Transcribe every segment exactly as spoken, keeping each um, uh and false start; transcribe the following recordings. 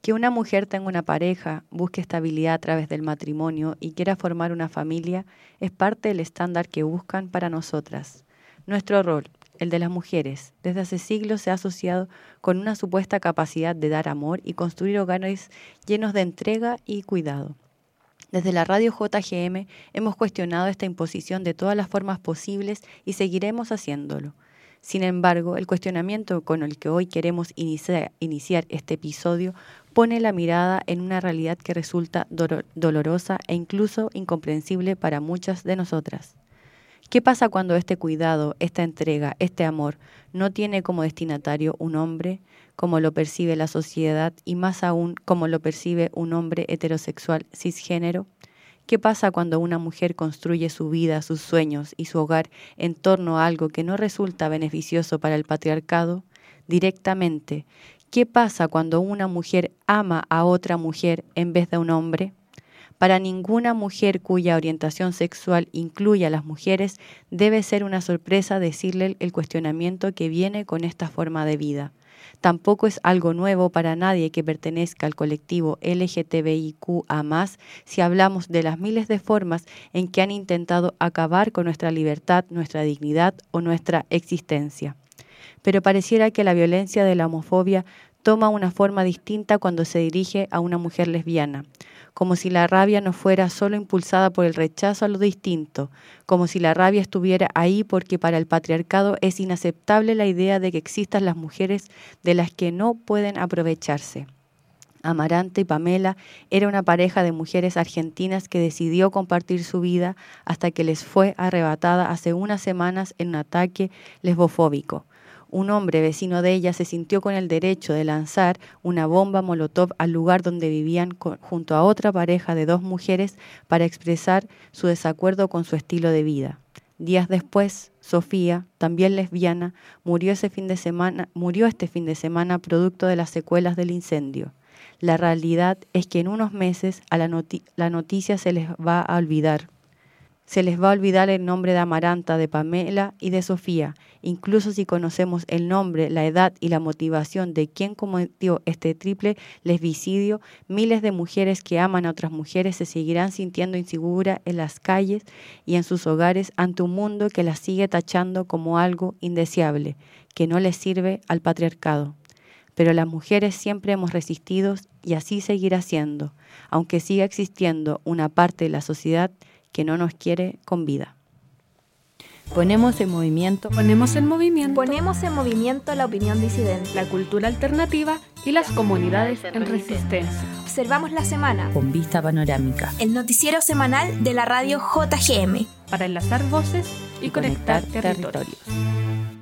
Que una mujer tenga una pareja, busque estabilidad a través del matrimonio y quiera formar una familia es parte del estándar que buscan para nosotras. Nuestro rol, el de las mujeres, desde hace siglos se ha asociado con una supuesta capacidad de dar amor y construir hogares llenos de entrega y cuidado. Desde la radio J G M hemos cuestionado esta imposición de todas las formas posibles y seguiremos haciéndolo. Sin embargo, el cuestionamiento con el que hoy queremos iniciar, iniciar este episodio pone la mirada en una realidad que resulta do- dolorosa e incluso incomprensible para muchas de nosotras. ¿Qué pasa cuando este cuidado, esta entrega, este amor no tiene como destinatario un hombre, como lo percibe la sociedad y más aún como lo percibe un hombre heterosexual cisgénero? ¿Qué pasa cuando una mujer construye su vida, sus sueños y su hogar en torno a algo que no resulta beneficioso para el patriarcado? Directamente, ¿qué pasa cuando una mujer ama a otra mujer en vez de a un hombre? Para ninguna mujer cuya orientación sexual incluya a las mujeres, debe ser una sorpresa decirle el cuestionamiento que viene con esta forma de vida. Tampoco es algo nuevo para nadie que pertenezca al colectivo L G T B I Q A más, si hablamos de las miles de formas en que han intentado acabar con nuestra libertad, nuestra dignidad o nuestra existencia. Pero pareciera que la violencia de la homofobia toma una forma distinta cuando se dirige a una mujer lesbiana, como si la rabia no fuera solo impulsada por el rechazo a lo distinto, como si la rabia estuviera ahí porque para el patriarcado es inaceptable la idea de que existan las mujeres de las que no pueden aprovecharse. Amaranta y Pamela era una pareja de mujeres argentinas que decidió compartir su vida hasta que les fue arrebatada hace unas semanas en un ataque lesbofóbico. Un hombre vecino de ella se sintió con el derecho de lanzar una bomba molotov al lugar donde vivían con, junto a otra pareja de dos mujeres para expresar su desacuerdo con su estilo de vida. Días después, Sofía, también lesbiana, murió ese fin de semana, murió este fin de semana producto de las secuelas del incendio. La realidad es que en unos meses a la, noti- la noticia se les va a olvidar. Se les va a olvidar el nombre de Amaranta, de Pamela y de Sofía, incluso si conocemos el nombre, la edad y la motivación de quien cometió este triple lesbicidio. Miles de mujeres que aman a otras mujeres se seguirán sintiendo inseguras en las calles y en sus hogares ante un mundo que las sigue tachando como algo indeseable, que no les sirve al patriarcado. Pero las mujeres siempre hemos resistido y así seguirá siendo, aunque siga existiendo una parte de la sociedad que no nos quiere con vida. Ponemos en movimiento, ponemos en movimiento, ponemos en movimiento la opinión disidente, la cultura alternativa y las comunidades en resistencia. Observamos la semana con vista panorámica, el noticiero semanal de la radio J G M, para enlazar voces y, y conectar, conectar territorios. territorios.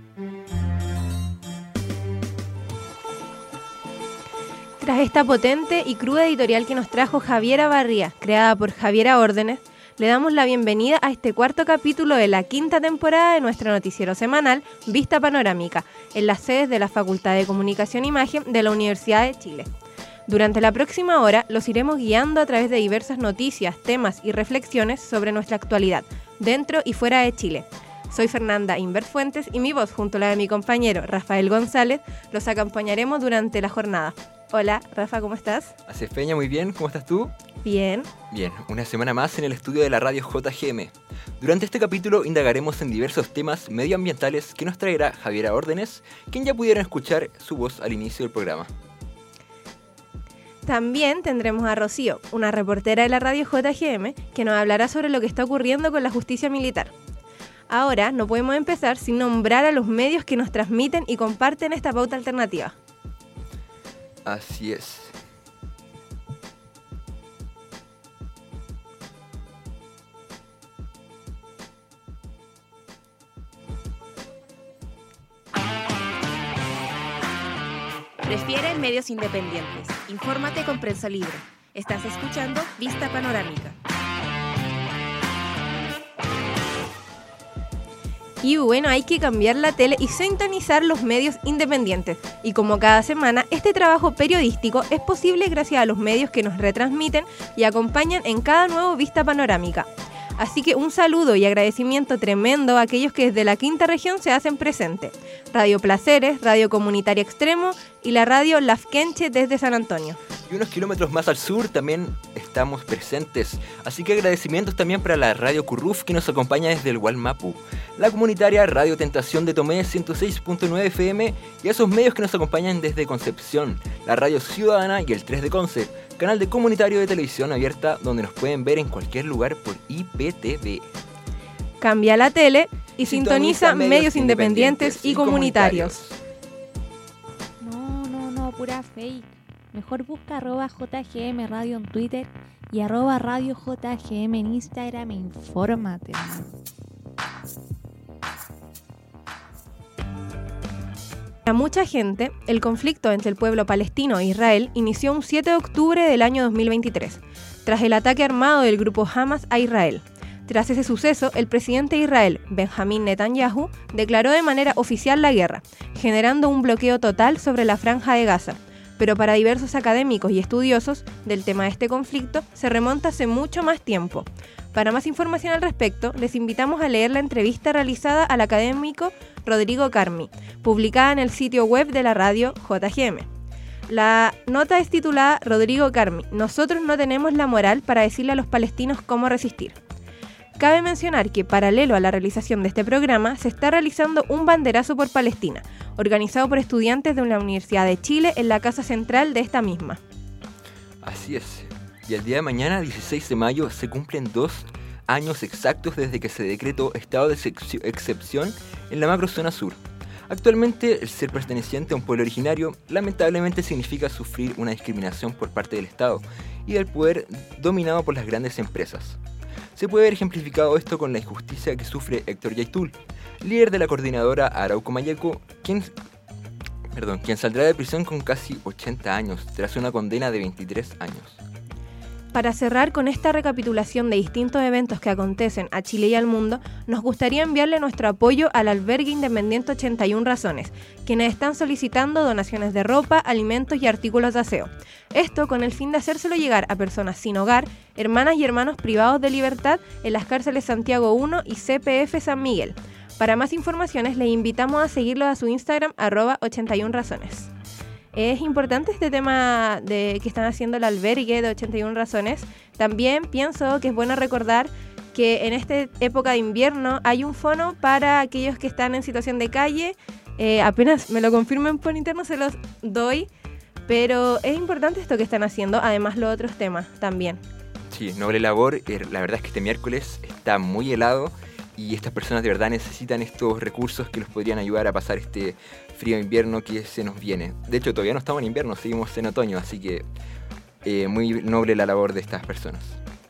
Tras esta potente y cruda editorial que nos trajo Javiera Barría, creada por Javiera Órdenes, le damos la bienvenida a este cuarto capítulo de la quinta temporada de nuestro noticiero semanal Vista Panorámica, en las sedes de la Facultad de Comunicación e Imagen de la Universidad de Chile. Durante la próxima hora los iremos guiando a través de diversas noticias, temas y reflexiones sobre nuestra actualidad, dentro y fuera de Chile. Soy Fernanda Inver Fuentes y mi voz, junto a la de mi compañero Rafael González, los acompañaremos durante la jornada. Hola, Rafa, ¿cómo estás? Así es, Peña, muy bien. ¿Cómo estás tú? Bien. Bien, una semana más en el estudio de la radio J G M. Durante este capítulo indagaremos en diversos temas medioambientales que nos traerá Javiera Órdenes, quien ya pudieron escuchar su voz al inicio del programa. También tendremos a Rocío, una reportera de la radio J G M, que nos hablará sobre lo que está ocurriendo con la justicia militar. Ahora no podemos empezar sin nombrar a los medios que nos transmiten y comparten esta pauta alternativa. Así es. Prefiere medios independientes. Infórmate con Prensa Libre. Estás escuchando Vista Panorámica. Y bueno, hay que cambiar la tele y sintonizar los medios independientes. Y como cada semana, este trabajo periodístico es posible gracias a los medios que nos retransmiten y acompañan en cada nuevo Vista Panorámica. Así que un saludo y agradecimiento tremendo a aquellos que desde la quinta región se hacen presente. Radio Placeres, Radio Comunitaria Extremo y la radio Lafkenche desde San Antonio. Y unos kilómetros más al sur también estamos presentes. Así que agradecimientos también para la Radio Curruf que nos acompaña desde el Gualmapu, la comunitaria Radio Tentación de Tomé ciento seis punto nueve F M y a esos medios que nos acompañan desde Concepción, la Radio Ciudadana y el tres de Conce, canal de comunitario de televisión abierta donde nos pueden ver en cualquier lugar por I P T V. Cambia la tele y sintoniza, sintoniza medios, medios independientes, independientes y comunitarios. No, no, no, pura fake. Mejor busca arroba J G M Radio en Twitter y arroba Radio J G M en Instagram e infórmate. Para mucha gente, el conflicto entre el pueblo palestino e Israel inició un siete de octubre del año dos mil veintitrés, tras el ataque armado del grupo Hamas a Israel. Tras ese suceso, el presidente de Israel, Benjamín Netanyahu, declaró de manera oficial la guerra, generando un bloqueo total sobre la Franja de Gaza. Pero para diversos académicos y estudiosos del tema de este conflicto, se remonta hace mucho más tiempo. Para más información al respecto, les invitamos a leer la entrevista realizada al académico Rodrigo Carmi, publicada en el sitio web de la radio J G M. La nota es titulada Rodrigo Carmi, nosotros no tenemos la moral para decirle a los palestinos cómo resistir. Cabe mencionar que, paralelo a la realización de este programa, se está realizando un banderazo por Palestina, organizado por estudiantes de la Universidad de Chile en la casa central de esta misma. Así es. Y el día de mañana, dieciséis de mayo, se cumplen dos años exactos desde que se decretó estado de excepción en la macrozona sur. Actualmente, el ser perteneciente a un pueblo originario lamentablemente significa sufrir una discriminación por parte del Estado y del poder dominado por las grandes empresas. Se puede ver ejemplificado esto con la injusticia que sufre Héctor Yaitul, líder de la coordinadora Arauco Mayeco, quien, perdón, quien saldrá de prisión con casi ochenta años, tras una condena de veintitrés años. Para cerrar con esta recapitulación de distintos eventos que acontecen a Chile y al mundo, nos gustaría enviarle nuestro apoyo al albergue independiente ochenta y una Razones, quienes están solicitando donaciones de ropa, alimentos y artículos de aseo. Esto con el fin de hacérselo llegar a personas sin hogar, hermanas y hermanos privados de libertad en las cárceles Santiago uno y C P F San Miguel. Para más informaciones les invitamos a seguirlo a su Instagram arroba ochenta y una Razones. Es importante este tema de que están haciendo el albergue de ochenta y una Razones. También pienso que es bueno recordar que en esta época de invierno hay un fono para aquellos que están en situación de calle. Eh, apenas me lo confirmen por interno se los doy, pero es importante esto que están haciendo, además los otros temas también. Sí, noble labor. La verdad es que este miércoles está muy helado y estas personas de verdad necesitan estos recursos que los podrían ayudar a pasar este frío invierno que se nos viene. De hecho, todavía no estamos en invierno, seguimos en otoño, así que eh, muy noble la labor de estas personas.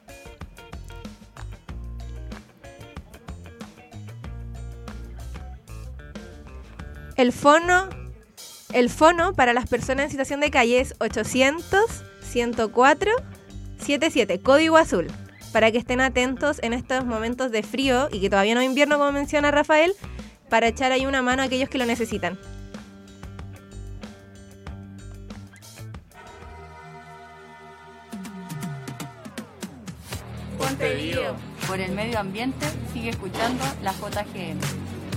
El fono, el fono para las personas en situación de calle es ochocientos, ciento cuatro, setenta y siete, código azul, para que estén atentos en estos momentos de frío y que todavía no es invierno, como menciona Rafael, para echar ahí una mano a aquellos que lo necesitan. Montevideo. Por el medio ambiente, sigue escuchando la J G M.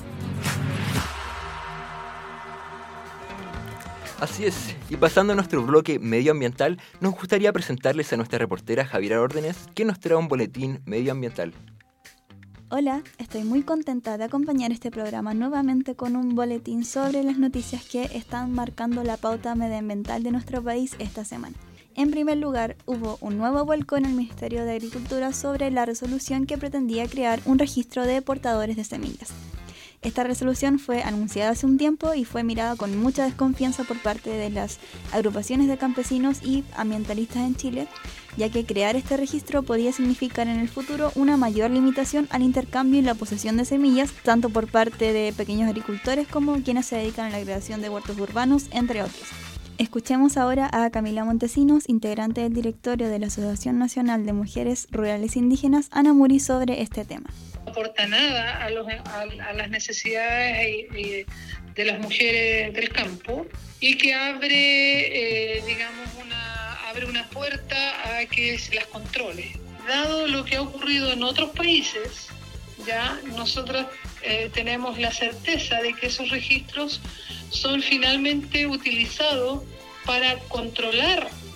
Así es, y pasando a nuestro bloque medioambiental, nos gustaría presentarles a nuestra reportera Javiera Órdenes, que nos trae un boletín medioambiental. Hola, estoy muy contenta de acompañar este programa nuevamente con un boletín sobre las noticias que están marcando la pauta medioambiental de nuestro país esta semana. En primer lugar, hubo un nuevo vuelco en el Ministerio de Agricultura sobre la resolución que pretendía crear un registro de portadores de semillas. Esta resolución fue anunciada hace un tiempo y fue mirada con mucha desconfianza por parte de las agrupaciones de campesinos y ambientalistas en Chile, ya que crear este registro podía significar en el futuro una mayor limitación al intercambio y la posesión de semillas, tanto por parte de pequeños agricultores como quienes se dedican a la creación de huertos urbanos, entre otros. Escuchemos ahora a Camila Montesinos, integrante del directorio de la Asociación Nacional de Mujeres Rurales Indígenas, Anamuri, sobre este tema. No aporta nada a, los, a, a las necesidades y, y de las mujeres del campo y que abre, eh, digamos, una, abre una puerta a que se las controle. Dado lo que ha ocurrido en otros países, ya nosotros eh, tenemos la certeza de que esos registros son finalmente utilizados para controlar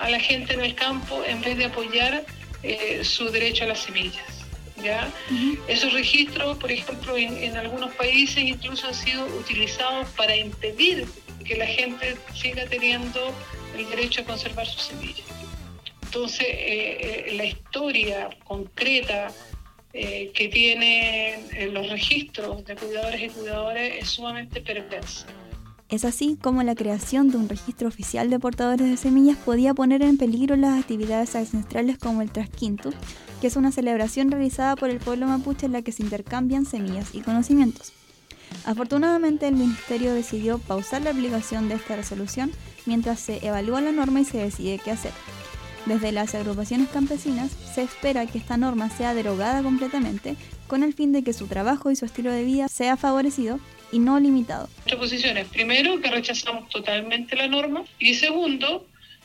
a la gente en el campo en vez de apoyar eh, su derecho a las semillas. ¿Ya? Uh-huh. Esos registros, por ejemplo, en, en algunos países incluso han sido utilizados para impedir que la gente siga teniendo el derecho a conservar sus semillas. Entonces, eh, eh, la historia concreta eh, que tienen eh, los registros de cuidadores y cuidadoras es sumamente perversa. Es así como la creación de un registro oficial de portadores de semillas podía poner en peligro las actividades ancestrales como el Trasquintu, que es una celebración realizada por el pueblo mapuche en la que se intercambian semillas y conocimientos. Afortunadamente, el Ministerio decidió pausar la aplicación de esta resolución mientras se evalúa la norma y se decide qué hacer. Desde las agrupaciones campesinas se espera que esta norma sea derogada completamente con el fin de que su trabajo y su estilo de vida sea favorecido y no limitado. Nuestra posición es, primero, que rechazamos totalmente la norma y segundo,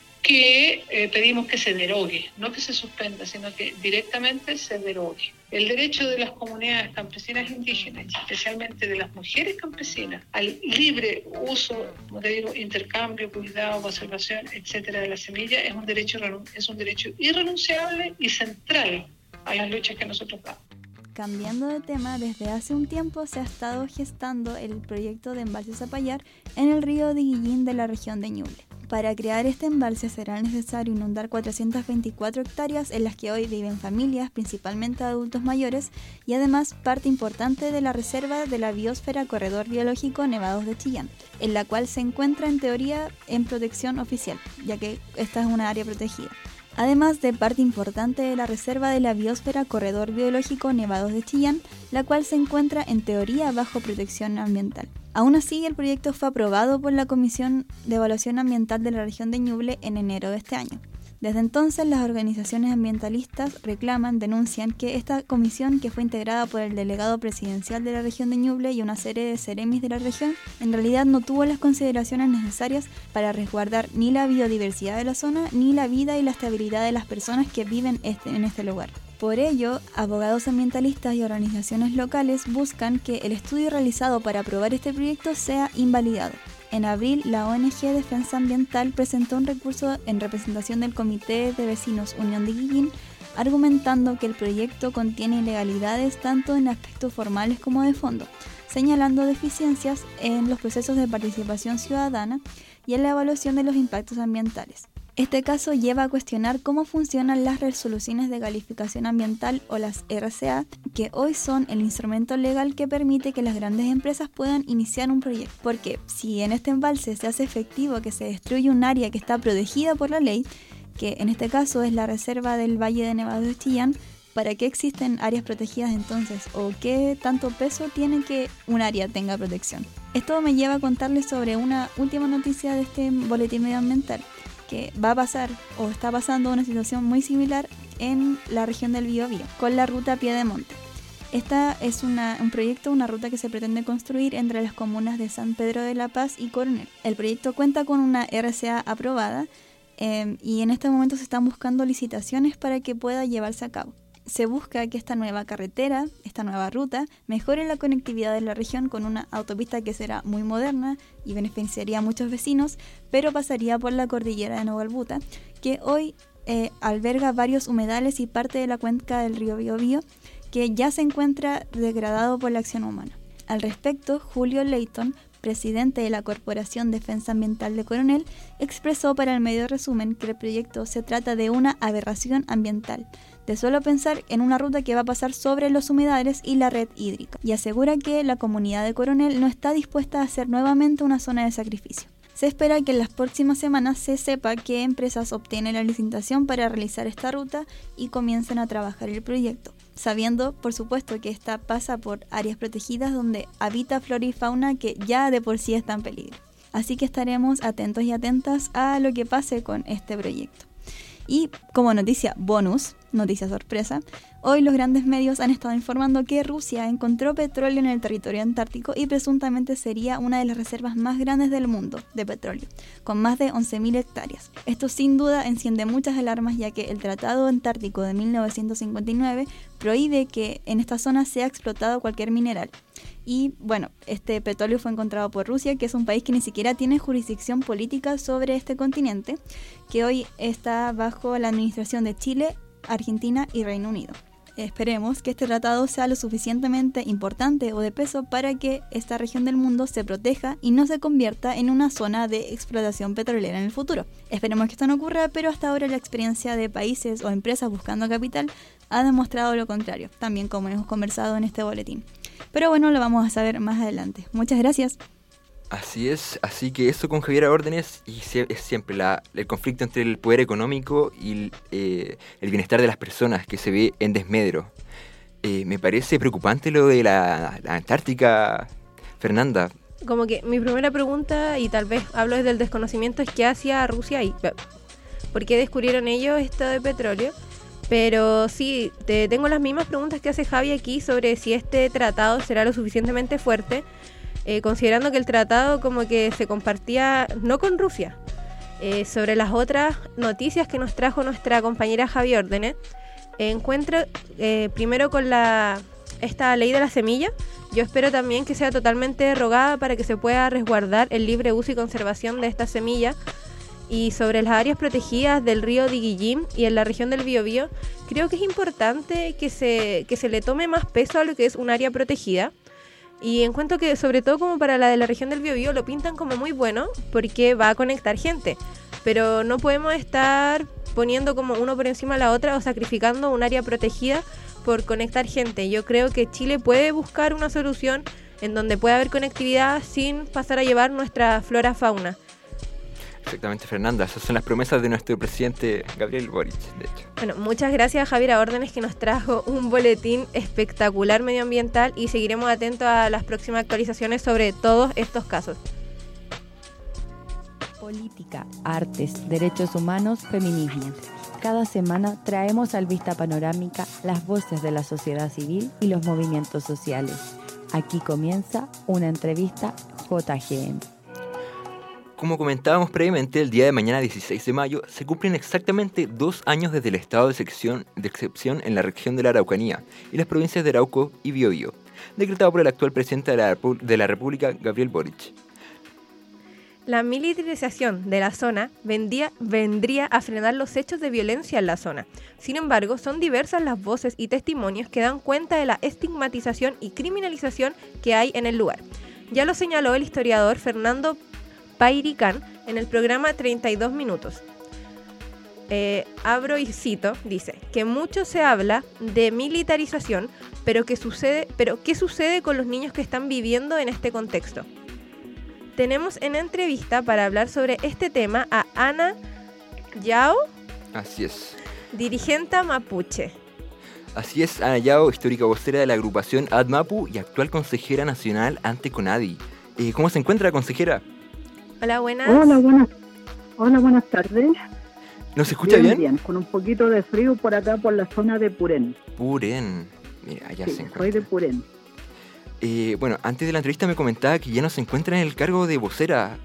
que eh, pedimos que se derogue, no que se suspenda, sino que directamente se derogue. El derecho de las comunidades campesinas indígenas, especialmente de las mujeres campesinas, al libre uso, como te digo, intercambio, cuidado, conservación, etcétera, de la semilla, es un derecho, es un derecho irrenunciable y central a las luchas que nosotros damos. Cambiando de tema, desde hace un tiempo se ha estado gestando el proyecto de embalse Zapallar en el río de Guillín de la región de Ñuble. Para crear este embalse será necesario inundar cuatrocientas veinticuatro hectáreas en las que hoy viven familias, principalmente adultos mayores, y además parte importante de la reserva de la biosfera Corredor Biológico Nevados de Chillán, en la cual se encuentra en teoría en protección oficial, ya que esta es una área protegida. Además de parte importante de la reserva de la biosfera Corredor Biológico Nevados de Chillán, la cual se encuentra en teoría bajo protección ambiental. Aún así, el proyecto fue aprobado por la Comisión de Evaluación Ambiental de la región de Ñuble en enero de este año. Desde entonces, las organizaciones ambientalistas reclaman, denuncian que esta comisión, que fue integrada por el delegado presidencial de la región de Ñuble y una serie de seremis de la región, en realidad no tuvo las consideraciones necesarias para resguardar ni la biodiversidad de la zona, ni la vida y la estabilidad de las personas que viven este, en este lugar. Por ello, abogados ambientalistas y organizaciones locales buscan que el estudio realizado para aprobar este proyecto sea invalidado. En abril, la O N G Defensa Ambiental presentó un recurso en representación del Comité de Vecinos Unión de Guillín, argumentando que el proyecto contiene ilegalidades tanto en aspectos formales como de fondo, señalando deficiencias en los procesos de participación ciudadana y en la evaluación de los impactos ambientales. Este caso lleva a cuestionar cómo funcionan las resoluciones de calificación ambiental o las R C A, que hoy son el instrumento legal que permite que las grandes empresas puedan iniciar un proyecto. Porque si en este embalse se hace efectivo que se destruye un área que está protegida por la ley, que en este caso es la reserva del Valle de Nevados de Chillán, ¿para qué existen áreas protegidas entonces? ¿O qué tanto peso tiene que un área tenga protección? Esto me lleva a contarles sobre una última noticia de este boletín medioambiental, que va a pasar o está pasando una situación muy similar en la región del Biobío, con la ruta Piedemonte. Esta es una, un proyecto, una ruta que se pretende construir entre las comunas de San Pedro de la Paz y Coronel. El proyecto cuenta con una R C A aprobada eh, y en este momento se están buscando licitaciones para que pueda llevarse a cabo. Se busca que esta nueva carretera, esta nueva ruta, mejore la conectividad de la región con una autopista que será muy moderna y beneficiaría a muchos vecinos, pero pasaría por la cordillera de Nogalbuta, que hoy eh, alberga varios humedales y parte de la cuenca del río Biobío, que ya se encuentra degradado por la acción humana. Al respecto, Julio Leighton, presidente de la Corporación Defensa Ambiental de Coronel, expresó para el medio Resumen que el proyecto se trata de una aberración ambiental, de solo pensar en una ruta que va a pasar sobre los humedales y la red hídrica, y asegura que la comunidad de Coronel no está dispuesta a hacer nuevamente una zona de sacrificio. Se espera que en las próximas semanas se sepa qué empresas obtienen la licitación para realizar esta ruta y comiencen a trabajar el proyecto, sabiendo, por supuesto, que esta pasa por áreas protegidas donde habita flora y fauna que ya de por sí está en peligro. Así que estaremos atentos y atentas a lo que pase con este proyecto. Y como noticia bonus, noticia sorpresa, hoy los grandes medios han estado informando que Rusia encontró petróleo en el territorio antártico y presuntamente sería una de las reservas más grandes del mundo de petróleo, con más de once mil hectáreas. Esto sin duda enciende muchas alarmas, ya que el Tratado Antártico de mil novecientos cincuenta y nueve prohíbe que en esta zona sea explotado cualquier mineral. Y bueno, este petróleo fue encontrado por Rusia, que es un país que ni siquiera tiene jurisdicción política sobre este continente, que hoy está bajo la administración de Chile, Argentina y Reino Unido. Esperemos que este tratado sea lo suficientemente importante o de peso para que esta región del mundo se proteja y no se convierta en una zona de explotación petrolera en el futuro. Esperemos que esto no ocurra, pero hasta ahora la experiencia de países o empresas buscando capital ha demostrado lo contrario, también como hemos conversado en este boletín. Pero bueno, lo vamos a saber más adelante. Muchas gracias. Así es, así que eso con Javiera Órdenes y se, es siempre la, el conflicto entre el poder económico y el, eh, el bienestar de las personas que se ve en desmedro. Eh, me parece preocupante lo de la, la Antártica, Fernanda. Como que mi primera pregunta, y tal vez hablo desde el desconocimiento, es qué hacía Rusia ahí. ¿Por qué descubrieron ellos esto de petróleo? Pero sí, te tengo las mismas preguntas que hace Javi aquí sobre si este tratado será lo suficientemente fuerte. Eh, considerando que el tratado como que se compartía no con Rusia. Eh, sobre las otras noticias que nos trajo nuestra compañera Javi Órdenes, eh, encuentro eh, primero con la esta ley de la semilla. Yo espero también que sea totalmente derogada para que se pueda resguardar el libre uso y conservación de esta semilla. Y sobre las áreas protegidas del río Diguillín y en la región del Biobío, creo que es importante que se, que se le tome más peso a lo que es un área protegida. Y encuentro que sobre todo como para la de la región del Biobío lo pintan como muy bueno porque va a conectar gente, pero no podemos estar poniendo como uno por encima de la otra o sacrificando un área protegida por conectar gente. Yo creo que Chile puede buscar una solución en donde pueda haber conectividad sin pasar a llevar nuestra flora fauna. Exactamente, Fernanda, esas son las promesas de nuestro presidente Gabriel Boric, de hecho. Bueno, muchas gracias a Javiera Órdenes, que nos trajo un boletín espectacular medioambiental, y seguiremos atentos a las próximas actualizaciones sobre todos estos casos. Política, artes, derechos humanos, feminismo. Cada semana traemos al Vista Panorámica las voces de la sociedad civil y los movimientos sociales. Aquí comienza una entrevista J G M. Como comentábamos previamente, el día de mañana, dieciséis de mayo, se cumplen exactamente dos años desde el estado de excepción, de excepción en la región de la Araucanía y las provincias de Arauco y Biobío, decretado por el actual presidente de la, de la República, Gabriel Boric. La militarización de la zona vendría, vendría a frenar los hechos de violencia en la zona. Sin embargo, son diversas las voces y testimonios que dan cuenta de la estigmatización y criminalización que hay en el lugar. Ya lo señaló el historiador Fernando Pairicán en el programa treinta y dos minutos. Eh, abro y cito, dice que mucho se habla de militarización, pero ¿qué sucede, pero ¿qué sucede con los niños que están viviendo en este contexto? Tenemos en entrevista para hablar sobre este tema a Ana Yao. Así es. Dirigente mapuche. Así es, Ana Yao, histórica vocera de la agrupación ADMAPU y actual consejera nacional ante CONADI. Eh, ¿Cómo se encuentra, consejera? Hola, buenas. Hola, buenas. Hola, buenas tardes. ¿Nos escucha bien? Bien, con un poquito de frío por acá, por la zona de Purén. Purén. Mira, allá sí, se encuentra. Soy de Purén. Eh, bueno, antes de la entrevista me comentaba que ya no se encuentra en el cargo de vocera.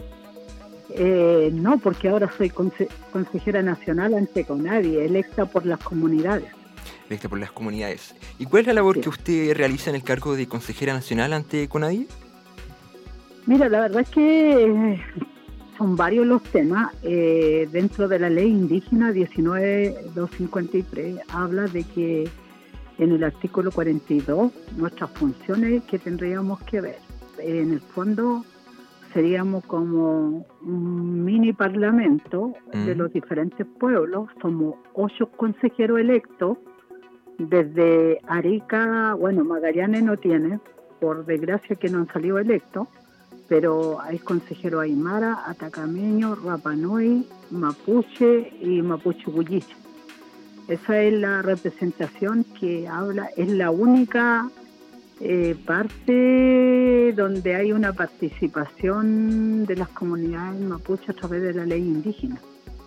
Eh, no, porque ahora soy conse- consejera nacional ante CONADI, electa por las comunidades. Electa por las comunidades. ¿Y cuál es la labor sí. que usted realiza en el cargo de consejera nacional ante CONADI? Mira, la verdad es que eh, son varios los temas. Eh, dentro de la ley indígena diecinueve mil doscientos cincuenta y tres habla de que en el artículo cuarenta y dos nuestras funciones que tendríamos que ver. En el fondo seríamos como un mini parlamento mm. de los diferentes pueblos. Somos ocho consejeros electos desde Arica, bueno, Magallanes no tiene, por desgracia que no han salido electos, pero hay consejeros aymara, atacameño, rapanui, mapuche y mapuche huilliche. Esa es la representación que habla, es la única eh, parte donde hay una participación de las comunidades mapuche a través de la ley indígena.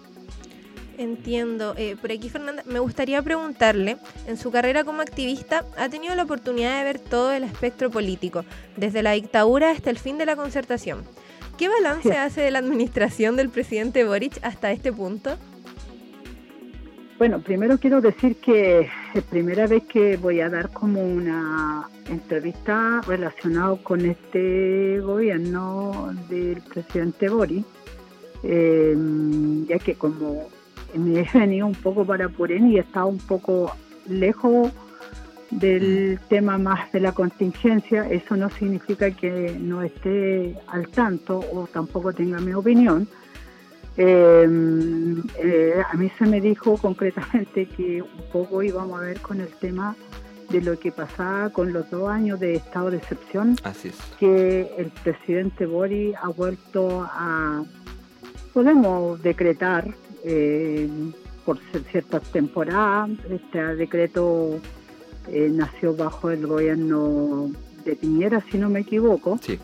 Entiendo. Eh, por aquí, Fernanda, me gustaría preguntarle, en su carrera como activista, ha tenido la oportunidad de ver todo el espectro político, desde la dictadura hasta el fin de la concertación. ¿Qué balance sí. hace de la administración del presidente Boric hasta este punto? Bueno, primero quiero decir que es primera vez que voy a dar como una entrevista relacionada con este gobierno del presidente Boric, eh, ya que como me he venido un poco para Purén y he estado un poco lejos del tema más de la contingencia, eso no significa que no esté al tanto o tampoco tenga mi opinión. Eh, eh, a mí se me dijo concretamente que un poco íbamos a ver con el tema de lo que pasaba con los dos años de estado de excepción. Así es. Que el presidente Boric ha vuelto a, podemos decretar eh, por ciertas temporadas. Este decreto eh, nació bajo el gobierno de Piñera, si no me equivoco. Sí.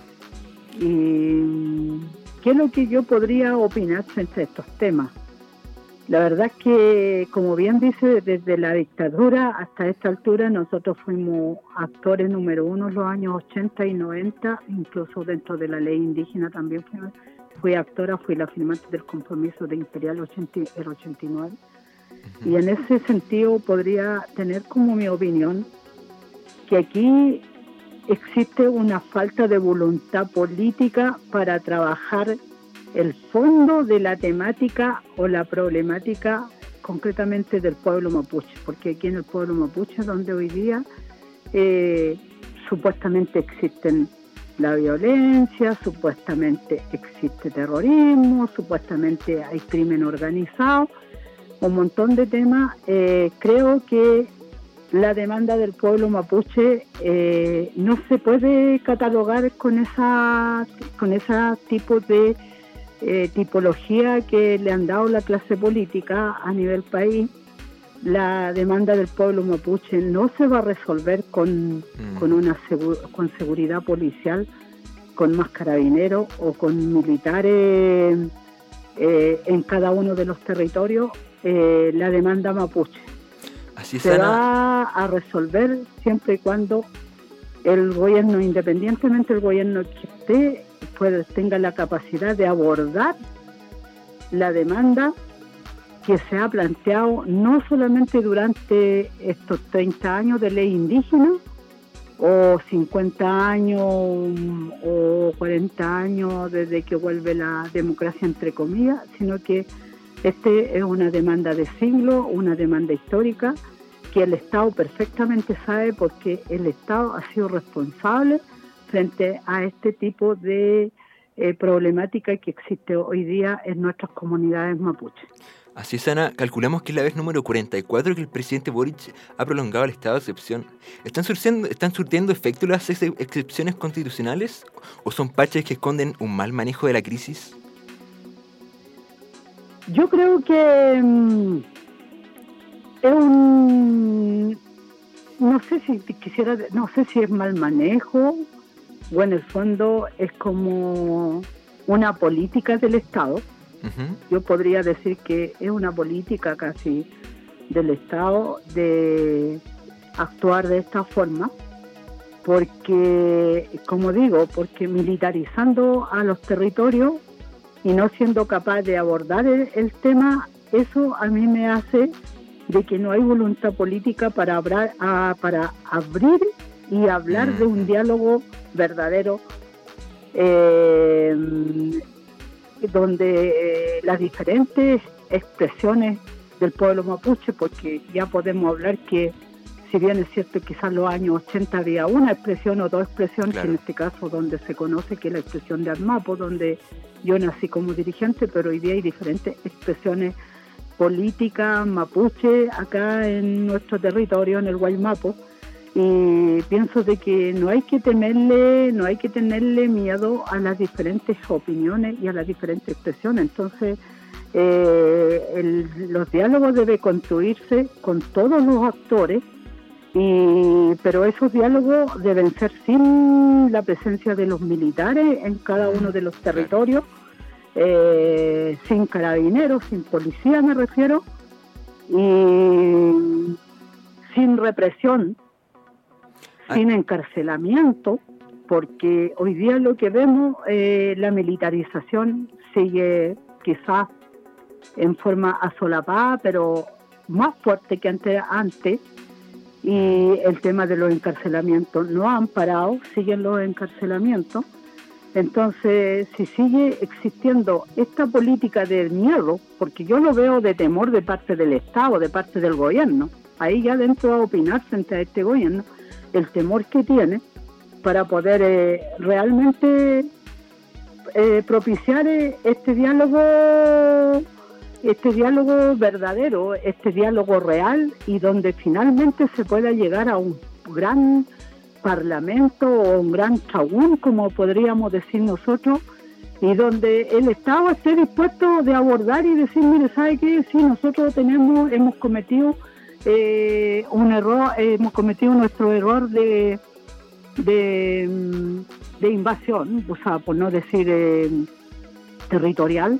Y ¿qué es lo que yo podría opinar frente a estos temas? La verdad es que, como bien dice, desde la dictadura hasta esta altura nosotros fuimos actores número uno en los años ochenta y noventa, incluso dentro de la ley indígena también fui, fui actora, fui la firmante del compromiso de Imperial ochenta, el ochenta y nueve. Uh-huh. Y en ese sentido podría tener como mi opinión que aquí existe una falta de voluntad política para trabajar el fondo de la temática o la problemática concretamente del pueblo mapuche, porque aquí en el pueblo mapuche es donde hoy día eh, supuestamente existen la violencia, supuestamente existe terrorismo, supuestamente hay crimen organizado, un montón de temas. Eh, creo que la demanda del pueblo mapuche eh, no se puede catalogar con esa con ese tipo de eh, tipología que le han dado la clase política a nivel país. La demanda del pueblo mapuche no se va a resolver con, mm. con una segu- con seguridad policial, con más carabineros o con militares eh, en cada uno de los territorios. Eh, la demanda mapuche Así se va a resolver siempre y cuando el gobierno, independientemente del gobierno que esté, pueda, tenga la capacidad de abordar la demanda que se ha planteado no solamente durante estos treinta años de ley indígena o cincuenta años o cuarenta años desde que vuelve la democracia entre comillas, sino que este es una demanda de siglo, una demanda histórica que el Estado perfectamente sabe porque el Estado ha sido responsable frente a este tipo de eh, problemática que existe hoy día en nuestras comunidades mapuches. Así es, Ana, calculamos que es la vez número cuarenta y cuatro que el presidente Boric ha prolongado el estado de excepción. ¿Están surtiendo, ¿Están surtiendo efecto las ex- excepciones constitucionales o son parches que esconden un mal manejo de la crisis? Yo creo que um, es un, no sé si quisiera, no sé si es mal manejo o en el fondo es como una política del Estado. Uh-huh. Yo podría decir que es una política casi del Estado de actuar de esta forma, porque, como digo, porque militarizando a los territorios y no siendo capaz de abordar el, el tema, eso a mí me hace de que no hay voluntad política para, hablar, a, para abrir y hablar uh-huh. de un diálogo verdadero eh, donde eh, las diferentes expresiones del pueblo mapuche, porque ya podemos hablar que si bien es cierto quizás en los años ochenta había una expresión o dos expresiones, claro. que en este caso donde se conoce que es la expresión de Almapo, donde yo nací como dirigente, pero hoy día hay diferentes expresiones políticas mapuche acá en nuestro territorio, en el Guaymapo, y pienso de que no hay que temerle, no hay que tenerle miedo a las diferentes opiniones y a las diferentes expresiones. Entonces, eh, el, los diálogos deben construirse con todos los actores, y, pero esos diálogos deben ser sin la presencia de los militares en cada uno de los territorios, eh, sin carabineros, sin policía me refiero, y sin represión, sin encarcelamiento, porque hoy día lo que vemos, eh, la militarización sigue quizás en forma asolapada, pero más fuerte que antes, antes y el tema de los encarcelamientos no han parado, siguen los encarcelamientos. Entonces, si sigue existiendo esta política de miedo, porque yo lo veo de temor de parte del Estado, de parte del gobierno, ahí ya dentro a opinar frente a este gobierno, el temor que tiene para poder eh, realmente eh, propiciar eh, este diálogo, este diálogo verdadero, este diálogo real, y donde finalmente se pueda llegar a un gran parlamento o un gran chagún, como podríamos decir nosotros, y donde el Estado esté dispuesto de abordar y decir, mire, ¿sabe qué? Sí, nosotros tenemos, hemos cometido eh, un error, eh, hemos cometido nuestro error de de, de invasión, o sea, por no decir eh, territorial.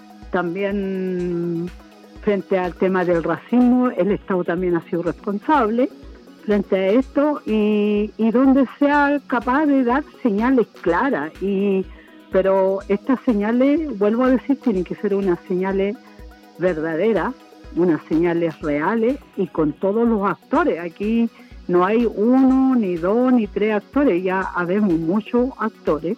También frente al tema del racismo, el Estado también ha sido responsable frente a esto, y, y donde sea capaz de dar señales claras, y pero estas señales, vuelvo a decir, tienen que ser unas señales verdaderas, unas señales reales y con todos los actores. Aquí no hay uno, ni dos, ni tres actores, ya habemos muchos actores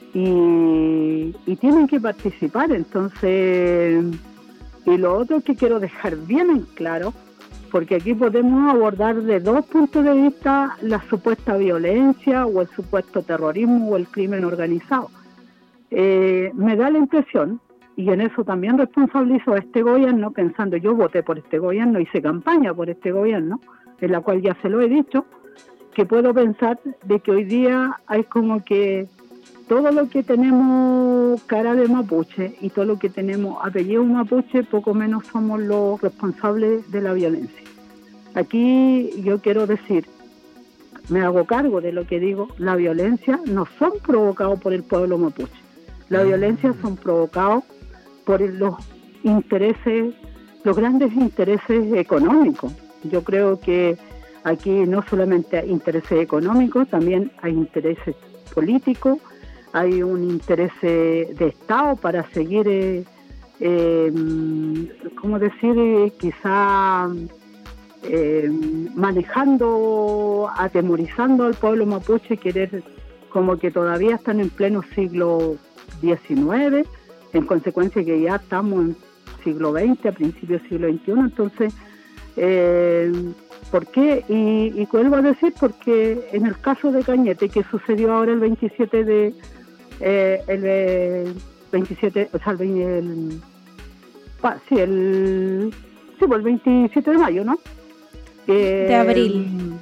y, y tienen que participar. Entonces, y lo otro que quiero dejar bien en claro, porque aquí podemos abordar de dos puntos de vista la supuesta violencia o el supuesto terrorismo o el crimen organizado. Eh, me da la impresión, y en eso también responsabilizo a este gobierno, pensando, yo voté por este gobierno, hice campaña por este gobierno, en la cual ya se lo he dicho, que puedo pensar de que hoy día hay como que todo lo que tenemos cara de mapuche y todo lo que tenemos apellido mapuche, poco menos somos los responsables de la violencia. Aquí yo quiero decir, me hago cargo de lo que digo, la violencia no son provocados por el pueblo mapuche, la violencia son provocados por los intereses, los grandes intereses económicos. Yo creo que aquí no solamente hay intereses económicos, también hay intereses políticos, hay un interés de Estado para seguir, eh, eh, ¿cómo decir?, eh, quizá eh, manejando, atemorizando al pueblo mapuche, querer como que todavía están en pleno siglo diecinueve, en consecuencia que ya estamos en siglo veinte, a principios del siglo veintiuno. Entonces, eh, ¿por qué? Y, y vuelvo a decir, porque en el caso de Cañete, que sucedió ahora el veintisiete de eh, el veintisiete, o sea, el, el ah, sí, el sí, pues el veintisiete de mayo, ¿no? Eh, de abril.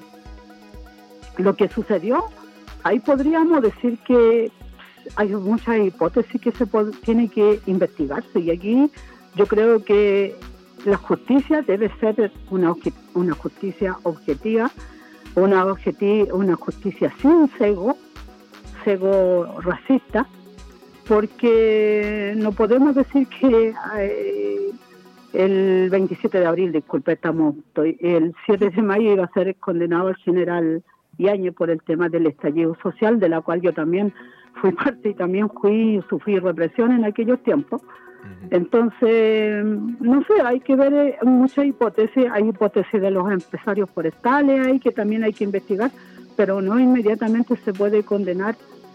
Lo que sucedió, ahí podríamos decir que hay muchas hipótesis que se pod- tiene que investigarse, y aquí yo creo que la justicia debe ser una, una justicia objetiva, una, objeti- una justicia sin cego, cego racista, porque no podemos decir que eh, el veintisiete de abril, disculpe, estamos, estoy, el siete de mayo iba a ser condenado el general Yáñez por el tema del estallido social, de la cual yo también fui parte y también fui sufrí represión en aquellos tiempos. Entonces, no sé, hay que ver muchas hipótesis, hay hipótesis de los empresarios forestales, hay que también hay que investigar, pero no inmediatamente se puede condenar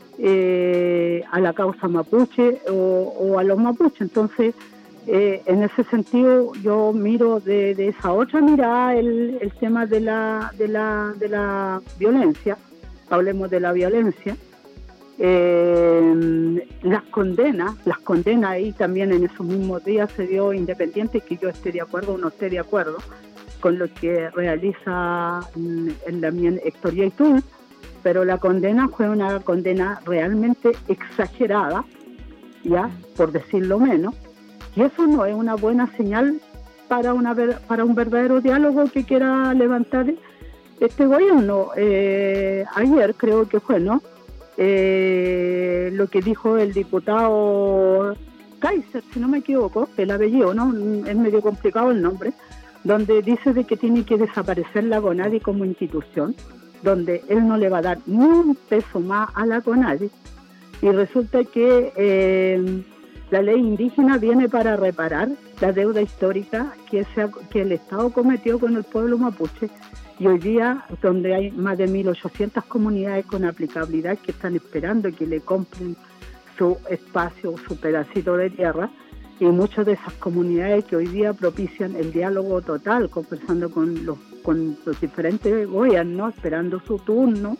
eh, a la causa mapuche o, o a los mapuches. Entonces, eh, en ese sentido, yo miro de, de esa otra mirada el, el tema de la, de la, de la violencia, hablemos de la violencia. Eh, las condenas, las condenas ahí también en esos mismos días se dio, independiente que yo esté de acuerdo o no esté de acuerdo con lo que realiza el Damián Héctor Yaitul, pero la condena fue una condena realmente exagerada, ya, por decirlo menos, y eso no es una buena señal para una para un verdadero diálogo que quiera levantar este gobierno. Eh, ayer creo que fue, ¿no? Eh, lo que dijo el diputado Kaiser, si no me equivoco, el apellido, ¿no? Es medio complicado el nombre, donde dice de que tiene que desaparecer la CONADI como institución, donde él no le va a dar ni un peso más a la CONADI, y resulta que eh, la ley indígena viene para reparar la deuda histórica que, se ha, que el Estado cometió con el pueblo mapuche, y hoy día donde hay más de mil ochocientas comunidades con aplicabilidad que están esperando que le compren su espacio, su pedacito de tierra, y muchas de esas comunidades que hoy día propician el diálogo total, conversando con los, con los diferentes gobiernos, esperando su turno.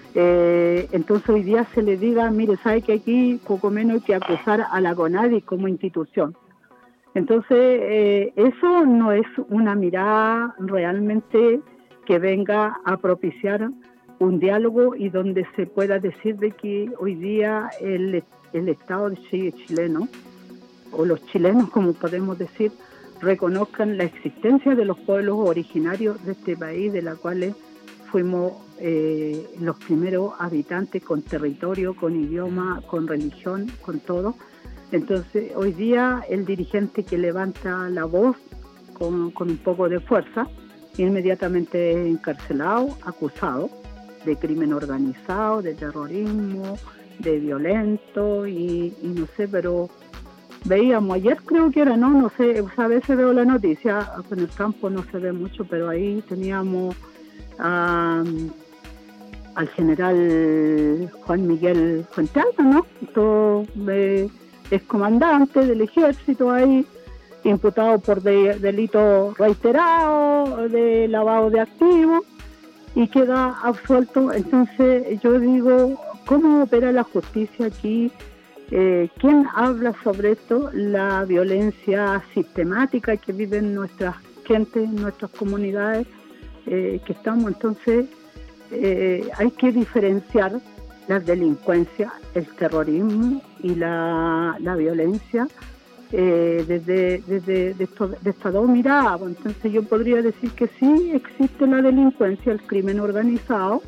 Eh, entonces hoy día se le diga, mire, sabe que aquí poco menos hay que acusar a la CONADI como institución. Entonces eh, eso no es una mirada realmente que venga a propiciar un diálogo y donde se pueda decir de que hoy día el, el Estado chileno, o los chilenos como podemos decir, reconozcan la existencia de los pueblos originarios de este país, de la cuales fuimos eh, los primeros habitantes con territorio, con idioma, con religión, con todo. Entonces hoy día el dirigente que levanta la voz con, con un poco de fuerza, inmediatamente es encarcelado, acusado de crimen organizado, de terrorismo, de violento y, y no sé, pero veíamos, ayer creo que era, no, no sé, o sea, a veces veo la noticia, en el campo no se ve mucho, pero ahí teníamos a, al general Juan Miguel Fuentealba, ¿no? Todo, eh, es comandante del ejército ahí, imputado por de, delitos reiterados, de lavado de activos, y queda absuelto. Entonces yo digo, ¿cómo opera la justicia aquí? Eh, ¿Quién habla sobre esto? La violencia sistemática que viven nuestras gentes, nuestras comunidades, eh, que estamos. Entonces eh, hay que diferenciar la delincuencia, el terrorismo y la, la violencia eh, desde, desde de, esto, de estas dos miradas. Entonces yo podría decir que sí existe la delincuencia, el crimen organizado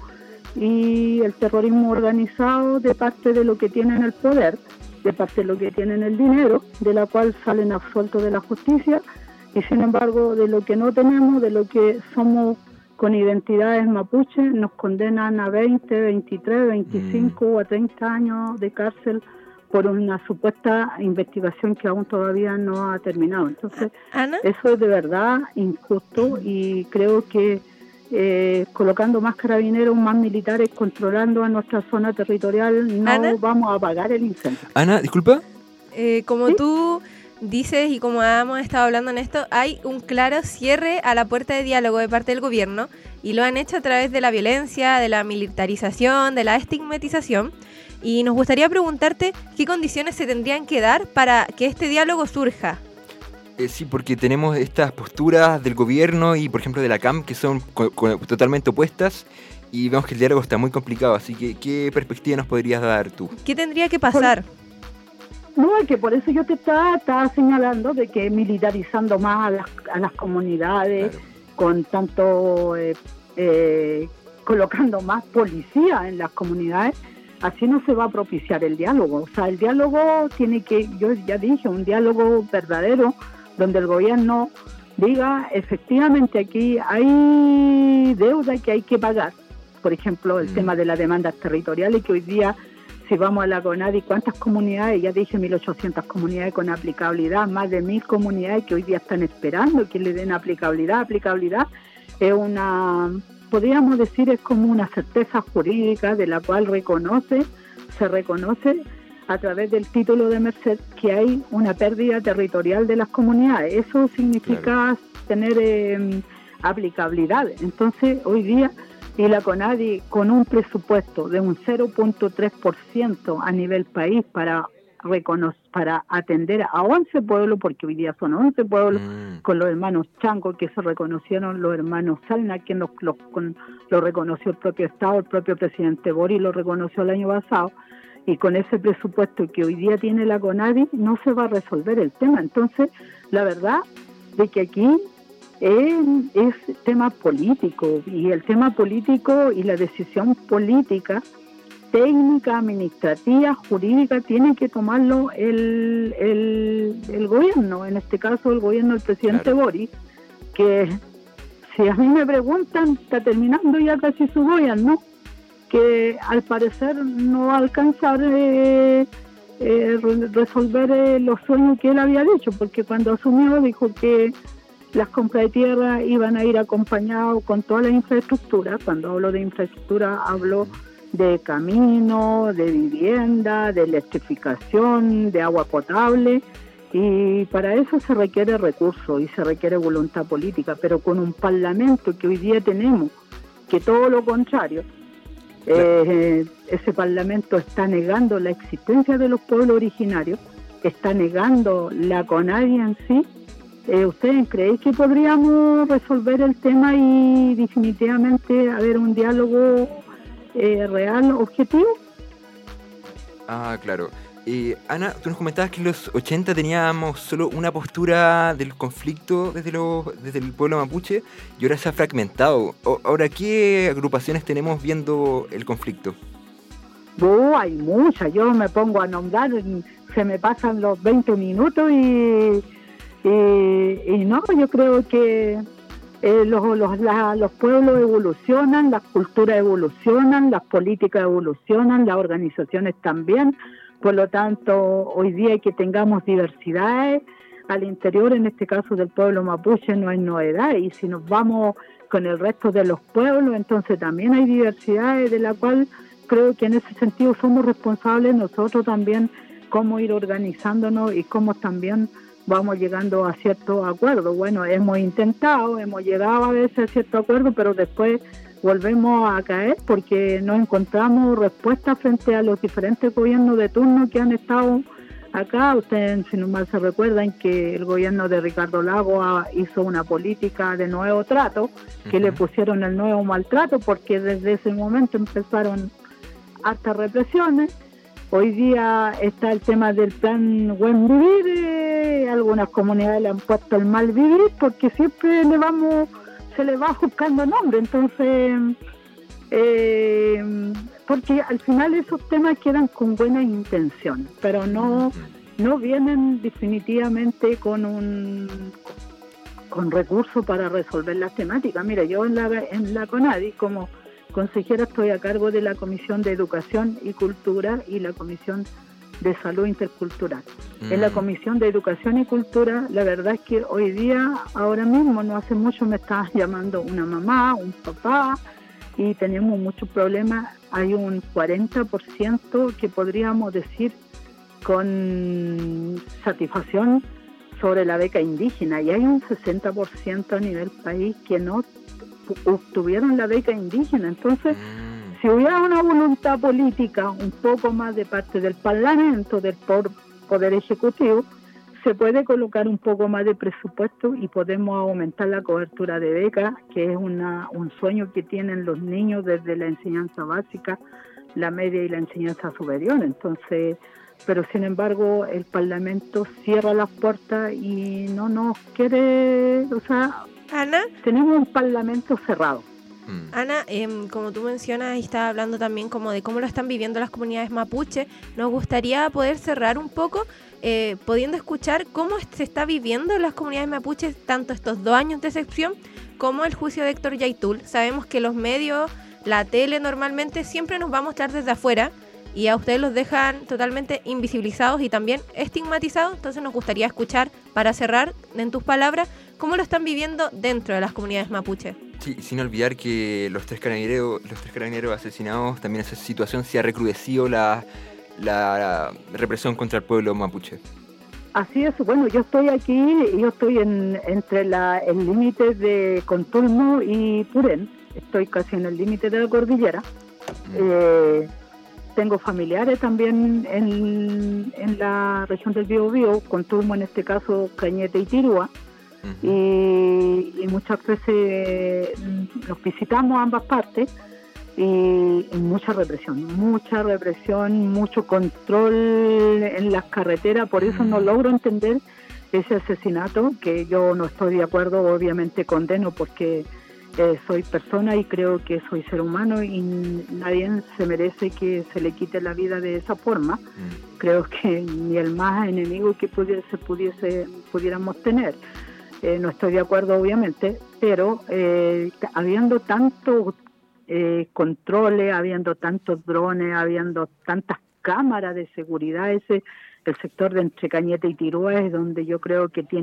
y el terrorismo organizado de parte de lo que tienen el poder, de parte de lo que tienen el dinero, de la cual salen absueltos de la justicia, y sin embargo de lo que no tenemos, de lo que somos con identidades mapuche, nos condenan a veinte, veintitrés, veinticinco mm. o a treinta años de cárcel por una supuesta investigación que aún todavía no ha terminado. Entonces, ¿Ana? Eso es de verdad injusto y creo que Eh, colocando más carabineros, más militares, controlando a nuestra zona territorial, no ¿Ana? Vamos a apagar el incendio. Ana, disculpa. Eh, como ¿Sí? tú dices y como hemos estado hablando en esto, hay un claro cierre a la puerta de diálogo de parte del gobierno y lo han hecho a través de la violencia, de la militarización, de la estigmatización. Y nos gustaría preguntarte qué condiciones se tendrían que dar para que este diálogo surja. Eh, sí, porque tenemos estas posturas del gobierno y, por ejemplo, de la C A M que son co- co- totalmente opuestas y vemos que el diálogo está muy complicado. Así que, ¿qué perspectiva nos podrías dar tú? ¿Qué tendría que pasar? Por, no, es que por eso yo te estaba, estaba señalando de que militarizando más a las, a las comunidades, claro. con tanto eh, eh, colocando más policía en las comunidades, así no se va a propiciar el diálogo. O sea, el diálogo tiene que, yo ya dije, un diálogo verdadero, donde el gobierno diga, efectivamente aquí hay deuda que hay que pagar. Por ejemplo, el mm. tema de las demandas territoriales, que hoy día, si vamos a la CONADI, ¿cuántas comunidades? Ya dije, mil ochocientas comunidades con aplicabilidad, más de mil comunidades que hoy día están esperando que le den aplicabilidad. Aplicabilidad es una, podríamos decir, es como una certeza jurídica de la cual reconoce, se reconoce a través del título de merced que hay una pérdida territorial de las comunidades. Eso significa claro. tener eh, aplicabilidad. Entonces, hoy día, y la CONADI con un presupuesto de un cero punto tres por ciento a nivel país para reconocer, para atender a once pueblos, porque hoy día son once pueblos, mm. con los hermanos Chango, que se reconocieron los hermanos Salna, quien los, los, con, lo reconoció el propio Estado, el propio presidente Boric lo reconoció el año pasado, y con ese presupuesto que hoy día tiene la CONADI no se va a resolver el tema. Entonces, la verdad de que aquí es, es tema político, y el tema político y la decisión política, técnica, administrativa, jurídica, tiene que tomarlo el, el, el gobierno, en este caso el gobierno del presidente claro. Boric, que si a mí me preguntan, está terminando ya casi su gobierno, que al parecer no va a alcanzar eh, eh, resolver eh, los sueños que él había dicho, porque cuando asumió dijo que las compras de tierra iban a ir acompañadas con toda la infraestructura. Cuando hablo de infraestructura hablo de camino, de vivienda, de electrificación, de agua potable, y para eso se requiere recursos y se requiere voluntad política, pero con un parlamento que hoy día tenemos, que todo lo contrario, eh, ese parlamento está negando la existencia de los pueblos originarios, está negando la CONADI en sí. Eh, ¿Ustedes creen que podríamos resolver el tema y definitivamente haber un diálogo eh, real, objetivo? Ah, claro. Eh, Ana, tú nos comentabas que en los ochenta teníamos solo una postura del conflicto desde, los, desde el pueblo mapuche y ahora se ha fragmentado. O, ahora, ¿qué agrupaciones tenemos viendo el conflicto? Oh, hay muchas. Yo me pongo a nombrar, se me pasan los veinte minutos y, y, y no, yo creo que eh, los, los, la, los pueblos evolucionan, las culturas evolucionan, las políticas evolucionan, las organizaciones también. Por lo tanto, hoy día que tengamos diversidades al interior, en este caso del pueblo mapuche, no es novedad. Y si nos vamos con el resto de los pueblos, entonces también hay diversidades, de la cual creo que en ese sentido somos responsables nosotros también, cómo ir organizándonos y cómo también vamos llegando a ciertos acuerdos. Bueno, hemos intentado, hemos llegado a veces a ciertos acuerdos, pero después volvemos a caer porque no encontramos respuesta frente a los diferentes gobiernos de turno que han estado acá. Ustedes, si no mal se recuerdan, que el gobierno de Ricardo Lagos hizo una política de nuevo trato, que uh-huh. le pusieron el nuevo maltrato, porque desde ese momento empezaron hartas represiones. Hoy día está el tema del plan Buen Vivir, eh, algunas comunidades le han puesto el Mal Vivir, porque siempre le vamos... se le va buscando nombre, entonces, eh, porque al final esos temas quedan con buena intención, pero no no vienen definitivamente con un con recursos para resolver las temáticas. Mira, yo en la en la CONADI como consejera estoy a cargo de la Comisión de Educación y Cultura y la Comisión de Salud Intercultural. Mm. En la Comisión de Educación y Cultura, la verdad es que hoy día, ahora mismo, no hace mucho me estaba llamando una mamá, un papá, y tenemos muchos problemas. Hay un cuarenta por ciento que podríamos decir con satisfacción sobre la beca indígena, y hay un sesenta por ciento a nivel país que no obtuvieron la beca indígena. Entonces, mm. si hubiera una voluntad política un poco más de parte del Parlamento, del Poder Ejecutivo, se puede colocar un poco más de presupuesto y podemos aumentar la cobertura de becas, que es una, un sueño que tienen los niños desde la enseñanza básica, la media y la enseñanza superior. Entonces, pero sin embargo el Parlamento cierra las puertas y no nos quiere, o sea, Ana, tenemos un Parlamento cerrado. Ana, eh, como tú mencionas y estás hablando también como de cómo lo están viviendo las comunidades mapuche, nos gustaría poder cerrar un poco eh, pudiendo escuchar cómo se está viviendo en las comunidades mapuches tanto estos dos años de excepción como el juicio de Héctor Yaitul. Sabemos que los medios, la tele normalmente siempre nos va a mostrar desde afuera y a ustedes los dejan totalmente invisibilizados y también estigmatizados. Entonces nos gustaría escuchar, para cerrar, en tus palabras, cómo lo están viviendo dentro de las comunidades mapuche. Sí, sin olvidar que los tres carabineros, los tres carabineros asesinados, también esa situación se ha recrudecido la, la represión contra el pueblo mapuche. Así es, bueno, yo estoy aquí, yo estoy en, entre la, el límite de Contulmo y Purén, estoy casi en el límite de la cordillera. Mm. Eh, tengo familiares también en, en la región del Biobío, Contulmo en este caso, Cañete y Tirúa. Uh-huh. y, y muchas veces los visitamos a ambas partes y, y mucha represión, mucha represión, mucho control en las carreteras. Por eso uh-huh. no logro entender ese asesinato, que yo no estoy de acuerdo, obviamente condeno porque eh, soy persona y creo que soy ser humano y nadie se merece que se le quite la vida de esa forma. Uh-huh. Creo que ni el más enemigo que pudiese, pudiese pudiéramos tener. Eh, no estoy de acuerdo, obviamente, pero eh, habiendo tantos eh, controles, habiendo tantos drones, habiendo tantas cámaras de seguridad, ese el sector de entre Cañete y Tirúa es donde yo creo que tienen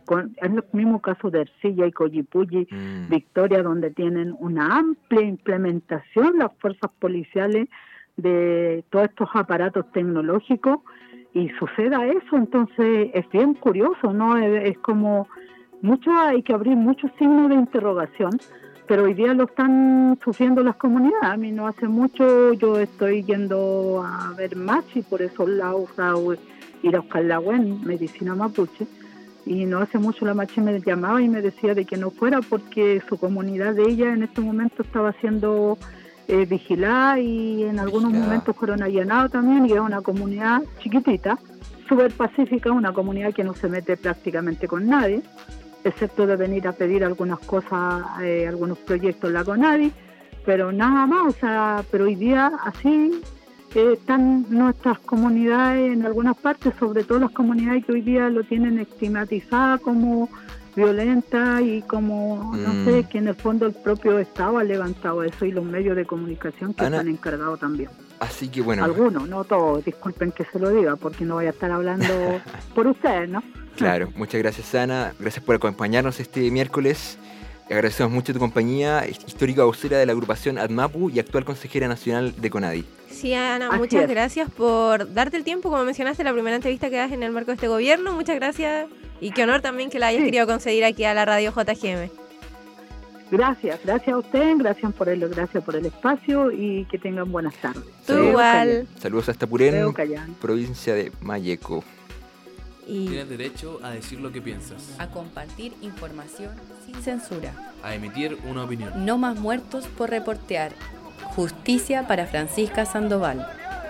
con, es el mismo caso de Ercilla y Collipulli, mm. Victoria, donde tienen una amplia implementación las fuerzas policiales de todos estos aparatos tecnológicos, y suceda eso. Entonces es bien curioso, ¿no? Es, es como mucho, hay que abrir muchos signos de interrogación, pero hoy día lo están sufriendo las comunidades. A mí no hace mucho yo estoy yendo a ver Machi, por eso lados a ir a Oscalagüen, medicina mapuche, y no hace mucho la Machi me llamaba y me decía de que no fuera porque su comunidad de ella en este momento estaba siendo eh, vigilada, y en algunos vigilada. momentos fueron allanados también, y es una comunidad chiquitita, súper pacífica, una comunidad que no se mete prácticamente con nadie, excepto de venir a pedir algunas cosas, eh, algunos proyectos en la CONADI, pero nada más. O sea, pero hoy día así eh, están nuestras comunidades en algunas partes, sobre todo las comunidades que hoy día lo tienen estigmatizada como violenta y como, mm. no sé, que en el fondo el propio Estado ha levantado eso, y los medios de comunicación que Ana, están encargados también. Así que bueno. Algunos, no todos, disculpen que se lo diga, porque no voy a estar hablando por ustedes, ¿no? Claro, muchas gracias, Ana, gracias por acompañarnos este miércoles. Agradecemos mucho tu compañía, histórica vocera de la agrupación ADMAPU y actual consejera nacional de CONADI. Sí, Ana, Así muchas es. gracias por darte el tiempo, como mencionaste, la primera entrevista que das en el marco de este gobierno. Muchas gracias, y qué honor también que la hayas sí. querido conceder aquí a la radio J G M. Gracias, gracias a ustedes, gracias por el, gracias por el espacio, y que tengan buenas tardes. Tú igual. Saludos hasta Purén, provincia de Mayeco. Y tienes derecho a decir lo que piensas, a compartir información sin censura, a emitir una opinión. No más muertos por reportear. Justicia para Francisca Sandoval.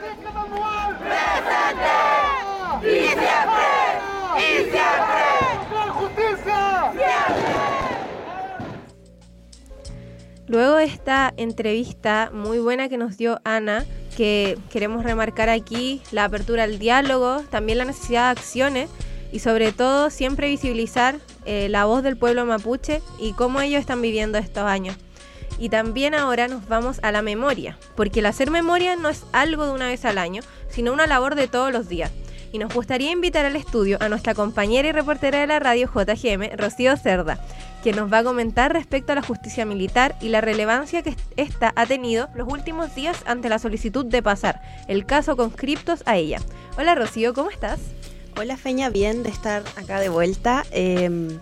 ¡Presente! ¡Y siempre! ¡Y siempre! ¡Con justicia! ¡Siempre! Luego de esta entrevista muy buena que nos dio Ana, que queremos remarcar aquí la apertura al diálogo, también la necesidad de acciones, y sobre todo siempre visibilizar eh, la voz del pueblo mapuche y cómo ellos están viviendo estos años. Y también ahora nos vamos a la memoria, porque el hacer memoria no es algo de una vez al año, sino una labor de todos los días. Y nos gustaría invitar al estudio a nuestra compañera y reportera de la radio J G M, Rocío Cerda, que nos va a comentar respecto a la justicia militar y la relevancia que ésta ha tenido los últimos días ante la solicitud de pasar el caso conscriptos a ella. Hola Rocío, ¿cómo estás? Hola Feña, bien de estar acá de vuelta. Eh,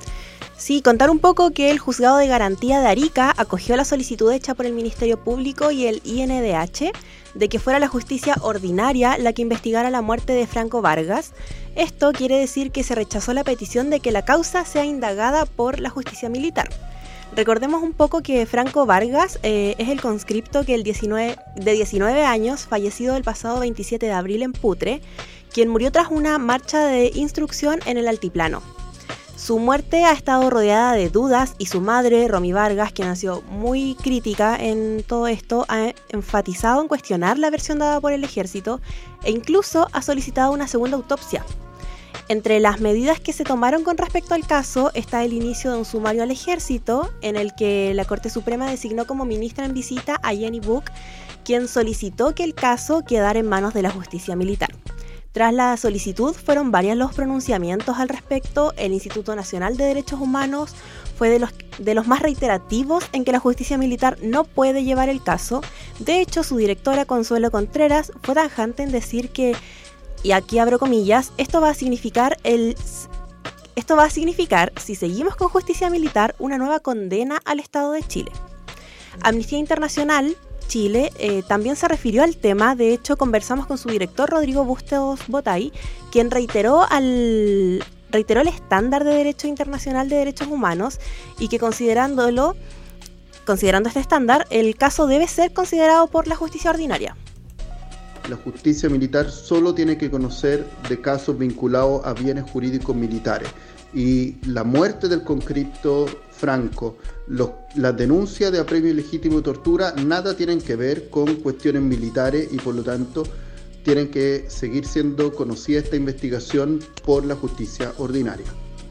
sí, contar un poco que el Juzgado de Garantía de Arica acogió la solicitud hecha por el Ministerio Público y el I N D H de que fuera la justicia ordinaria la que investigara la muerte de Franco Vargas. Esto quiere decir que se rechazó la petición de que la causa sea indagada por la justicia militar. Recordemos un poco que Franco Vargas eh, es el conscripto que el diecinueve, de diecinueve años, fallecido el pasado veintisiete de abril en Putre, quien murió tras una marcha de instrucción en el altiplano. Su muerte ha estado rodeada de dudas, y su madre, Romy Vargas, quien ha sido muy crítica en todo esto, ha enfatizado en cuestionar la versión dada por el ejército e incluso ha solicitado una segunda autopsia. Entre las medidas que se tomaron con respecto al caso está el inicio de un sumario al ejército, en el que la Corte Suprema designó como ministra en visita a Jenny Buck, quien solicitó que el caso quedara en manos de la justicia militar. Tras la solicitud fueron varios los pronunciamientos al respecto. El Instituto Nacional de Derechos Humanos fue de los, de los más reiterativos en que la justicia militar no puede llevar el caso. De hecho, su directora Consuelo Contreras fue tajante en decir que, y aquí abro comillas, esto va a significar el... Esto va a significar, si seguimos con justicia militar, una nueva condena al Estado de Chile. Amnistía Internacional Chile eh, también se refirió al tema. De hecho, conversamos con su director Rodrigo Bustos Botay, quien reiteró, al, reiteró el estándar de Derecho Internacional de Derechos Humanos y que considerándolo, considerando este estándar, el caso debe ser considerado por la justicia ordinaria. La justicia militar solo tiene que conocer de casos vinculados a bienes jurídicos militares, y la muerte del conscripto Franco, los, las denuncias de apremio ilegítimo y tortura, nada tienen que ver con cuestiones militares, y por lo tanto tienen que seguir siendo conocida esta investigación por la justicia ordinaria.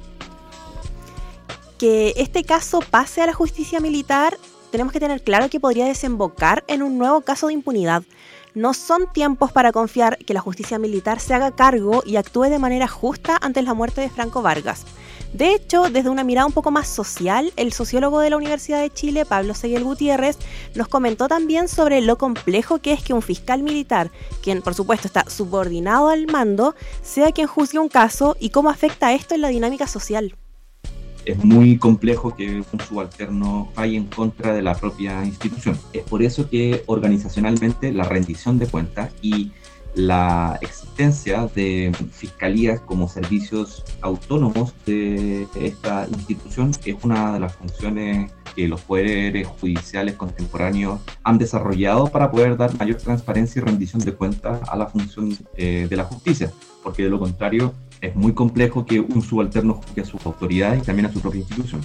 Que este caso pase a la justicia militar, tenemos que tener claro que podría desembocar en un nuevo caso de impunidad. No son tiempos para confiar que la justicia militar se haga cargo y actúe de manera justa ante la muerte de Franco Vargas. De hecho, desde una mirada un poco más social, el sociólogo de la Universidad de Chile, Pablo Seguel Gutiérrez, nos comentó también sobre lo complejo que es que un fiscal militar, quien por supuesto está subordinado al mando, sea quien juzgue un caso y cómo afecta esto en la dinámica social. Es muy complejo que un subalterno falle en contra de la propia institución. Es por eso que organizacionalmente la rendición de cuentas y la existencia de fiscalías como servicios autónomos de esta institución es una de las funciones que los poderes judiciales contemporáneos han desarrollado para poder dar mayor transparencia y rendición de cuentas a la función eh, de la justicia, porque de lo contrario es muy complejo que un subalterno juzgue a sus autoridades y también a su propia institución.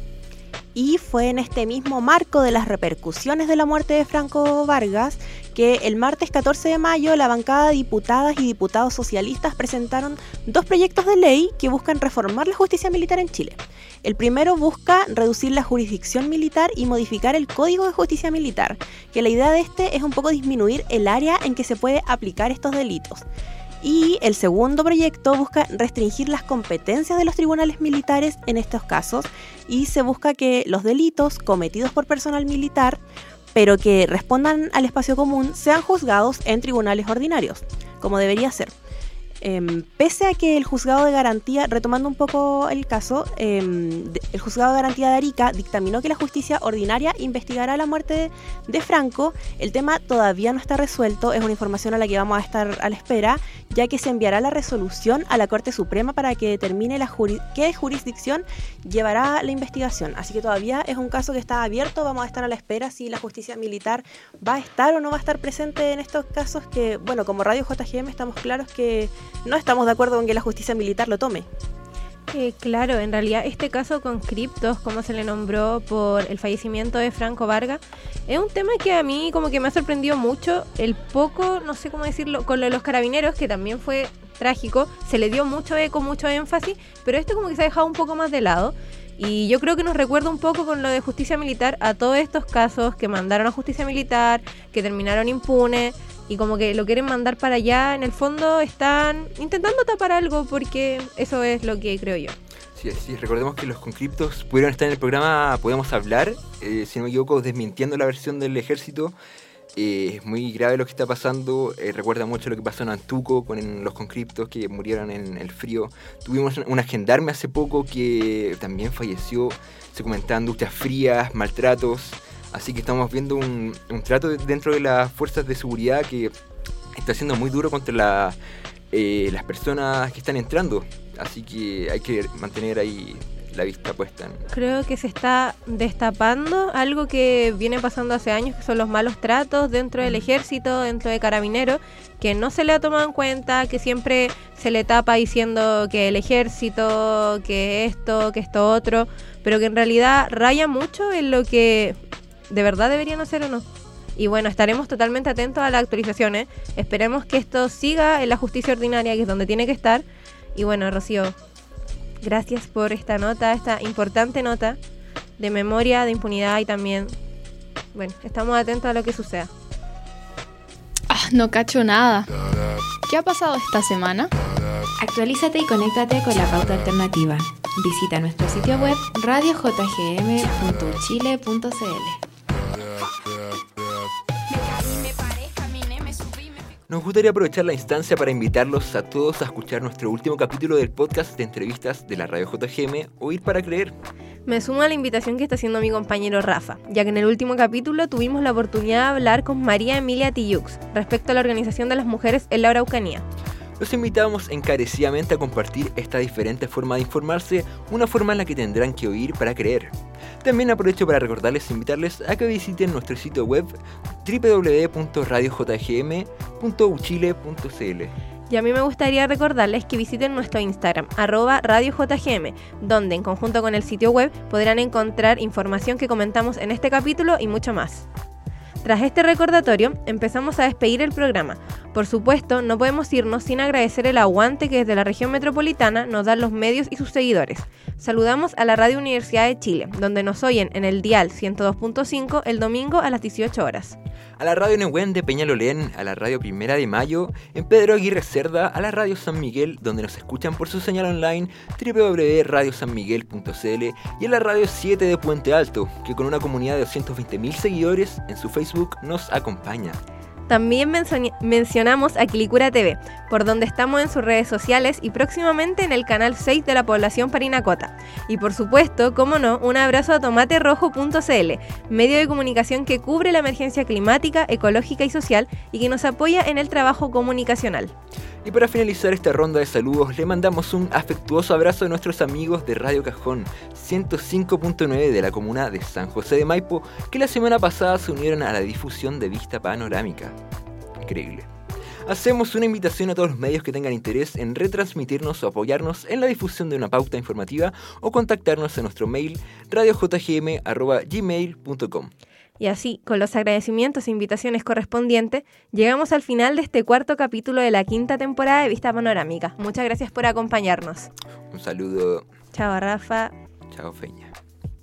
Y fue en este mismo marco de las repercusiones de la muerte de Franco Vargas que el martes catorce de mayo la bancada de diputadas y diputados socialistas presentaron dos proyectos de ley que buscan reformar la justicia militar en Chile. El primero busca reducir la jurisdicción militar y modificar el Código de Justicia Militar, que la idea de este es un poco disminuir el área en que se puede aplicar estos delitos. Y el segundo proyecto busca restringir las competencias de los tribunales militares en estos casos y se busca que los delitos cometidos por personal militar, pero que respondan al espacio común, sean juzgados en tribunales ordinarios, como debería ser. Eh, pese a que el juzgado de garantía, retomando un poco el caso, eh, el juzgado de garantía de Arica dictaminó que la justicia ordinaria investigará la muerte de, de Franco, el tema todavía no está resuelto, es una información a la que vamos a estar a la espera, ya que se enviará la resolución a la Corte Suprema para que determine la juri- qué jurisdicción llevará la investigación. Así que todavía es un caso que está abierto, vamos a estar a la espera si la justicia militar va a estar o no va a estar presente en estos casos que, bueno, como Radio J G M estamos claros que no estamos de acuerdo con que la justicia militar lo tome. Eh, claro, en realidad este caso con criptos, como se le nombró por el fallecimiento de Franco Vargas, es un tema que a mí como que me ha sorprendido mucho, el poco, no sé cómo decirlo, con lo de los carabineros, que también fue trágico, se le dio mucho eco, mucho énfasis, pero esto como que se ha dejado un poco más de lado. Y yo creo que nos recuerda un poco con lo de justicia militar a todos estos casos que mandaron a justicia militar, que terminaron impunes, y como que lo quieren mandar para allá, en el fondo están intentando tapar algo, porque eso es lo que creo yo. Sí, sí, recordemos que los conscriptos pudieron estar en el programa Podemos Hablar, eh, si no me equivoco, desmintiendo la versión del ejército. Eh, es muy grave lo que está pasando, eh, recuerda mucho lo que pasó en Antuco con los conscriptos que murieron en el frío. Tuvimos una gendarme hace poco que también falleció, se comentaban duchas frías, maltratos. Así que estamos viendo un, un trato dentro de las fuerzas de seguridad que está siendo muy duro contra la, eh, las personas que están entrando. Así que hay que mantener ahí la vista puesta en... Creo que se está destapando algo que viene pasando hace años, que son los malos tratos dentro del ejército, dentro de Carabineros, que no se le ha tomado en cuenta, que siempre se le tapa diciendo que el ejército, que esto, que esto otro, pero que en realidad raya mucho en lo que de verdad deberían hacer o no. Y bueno, estaremos totalmente atentos a las actualizaciones. Esperemos que esto siga en la justicia ordinaria, que es donde tiene que estar. Y bueno, Rocío, gracias por esta nota, esta importante nota de memoria, de impunidad y también, bueno, estamos atentos a lo que suceda. Ah, no cacho nada. ¿Qué ha pasado esta semana? Actualízate y conéctate con la pauta alternativa. Visita nuestro sitio web radio j g m punto chile punto c l. Nos gustaría aprovechar la instancia para invitarlos a todos a escuchar nuestro último capítulo del podcast de entrevistas de la Radio J G M, Oír para Creer. Me sumo a la invitación que está haciendo mi compañero Rafa, ya que en el último capítulo tuvimos la oportunidad de hablar con María Emilia Tillux respecto a la organización de las mujeres en la Araucanía. Los invitamos encarecidamente a compartir esta diferente forma de informarse, una forma en la que tendrán que oír para creer. También aprovecho para recordarles e invitarles a que visiten nuestro sitio web doble u doble u doble u punto radio j g m punto u chile punto c l. Y a mí me gustaría recordarles que visiten nuestro Instagram, arroba radio j g m, donde en conjunto con el sitio web podrán encontrar información que comentamos en este capítulo y mucho más. Tras este recordatorio, empezamos a despedir el programa. Por supuesto, no podemos irnos sin agradecer el aguante que desde la región metropolitana nos dan los medios y sus seguidores. Saludamos a la Radio Universidad de Chile, donde nos oyen en el dial ciento dos punto cinco el domingo a las dieciocho horas. A la Radio Nehuen de Peñalolén, a la Radio Primera de Mayo, en Pedro Aguirre Cerda, a la Radio San Miguel, donde nos escuchan por su señal online doble u doble u doble u punto radio san miguel punto c l, y a la Radio siete de Puente Alto, que con una comunidad de doscientos veinte mil seguidores en su Facebook nos acompaña. También mencio- mencionamos a Quilicura T V, por donde estamos en sus redes sociales y próximamente en el canal seis de la población Parinacota. Y por supuesto, como no, un abrazo a tomate rojo punto c l, medio de comunicación que cubre la emergencia climática, ecológica y social y que nos apoya en el trabajo comunicacional. Y para finalizar esta ronda de saludos, le mandamos un afectuoso abrazo a nuestros amigos de Radio Cajón ciento cinco punto nueve de la comuna de San José de Maipo, que la semana pasada se unieron a la difusión de Vista Panorámica. Increíble. Hacemos una invitación a todos los medios que tengan interés en retransmitirnos o apoyarnos en la difusión de una pauta informativa o contactarnos en nuestro mail radio j g m arroba gmail punto com. Y así, con los agradecimientos e invitaciones correspondientes, llegamos al final de este cuarto capítulo de la quinta temporada de Vista Panorámica. Muchas gracias por acompañarnos. Un saludo. Chao, Rafa. Chao, Feña.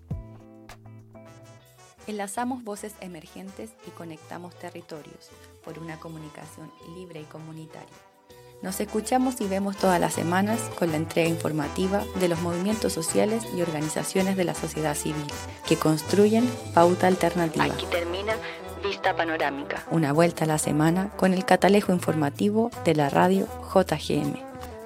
Enlazamos voces emergentes y conectamos territorios por una comunicación libre y comunitaria. Nos escuchamos y vemos todas las semanas con la entrega informativa de los movimientos sociales y organizaciones de la sociedad civil que construyen pauta alternativa. Aquí termina Vista Panorámica. Una vuelta a la semana con el catalejo informativo de la radio J G M.